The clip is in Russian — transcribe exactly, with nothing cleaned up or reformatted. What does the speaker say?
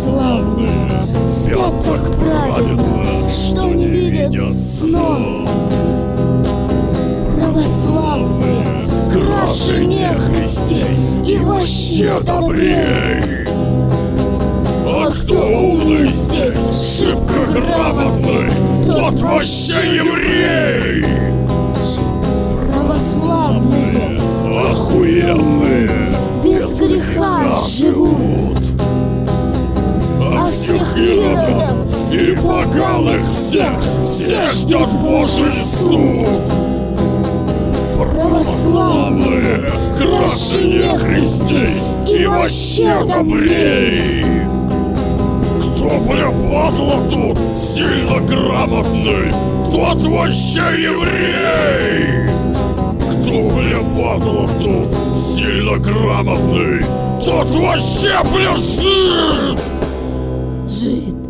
православные спят так праведно, что не видят снов. Православные краше нехристи и вообще добрей. А кто умный здесь, шибко грамотный, тот вообще еврей. Православные охуенные без греха живут, а всех иродов и поганых всех, всех ждет Божий суд. Православные краше нехристей и вообще добрей. Кто, бля, падла тут, сильно грамотный, тот вообще еврей. Кто, бля, падла тут, сильно грамотный, тот вообще, бля, жид. Жид.